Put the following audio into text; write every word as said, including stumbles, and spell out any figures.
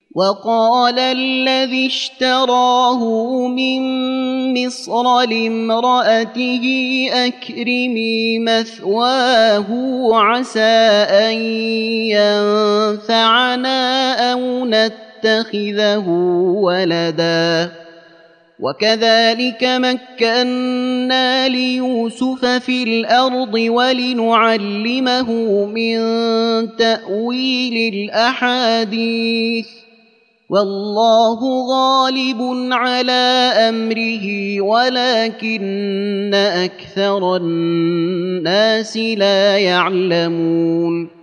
وقال الذي اشتراه من مصر لامرأته أكرمي مثواه عسى أن ينفعنا أو نتخذه ولدا وكذلك مكنا ليوسف في الأرض ولنعلمه من تأويل الأحاديث والله غالب على أمره ولكن أكثر الناس لا يعلمون